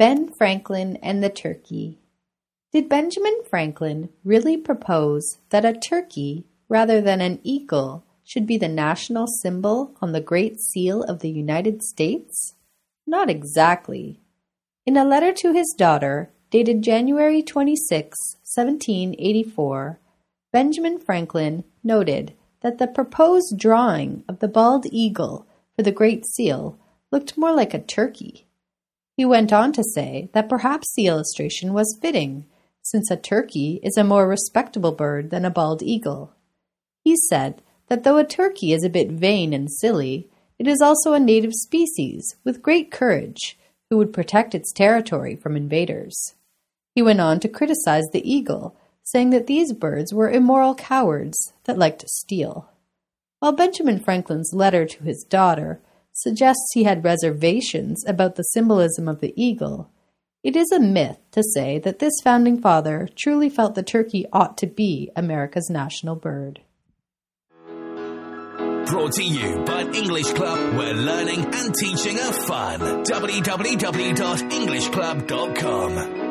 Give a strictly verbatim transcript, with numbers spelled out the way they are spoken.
Ben Franklin and the Turkey. Did Benjamin Franklin really propose that a turkey, rather than an eagle, should be the national symbol on the Great Seal of the United States? Not exactly. In a letter to his daughter, dated January twenty-sixth, seventeen eighty-four, Benjamin Franklin noted that the proposed drawing of the bald eagle for the Great Seal looked more like a turkey. He went on to say that perhaps the illustration was fitting, since a turkey is a more respectable bird than a bald eagle. He said that though a turkey is a bit vain and silly, it is also a native species with great courage who would protect its territory from invaders. He went on to criticize the eagle, saying that these birds were immoral cowards that liked to steal. While Benjamin Franklin's letter to his daughter suggests he had reservations about the symbolism of the eagle, it is a myth to say that this founding father truly felt the turkey ought to be America's national bird. Brought to you by English Club, where learning and teaching are fun. w w w dot english club dot com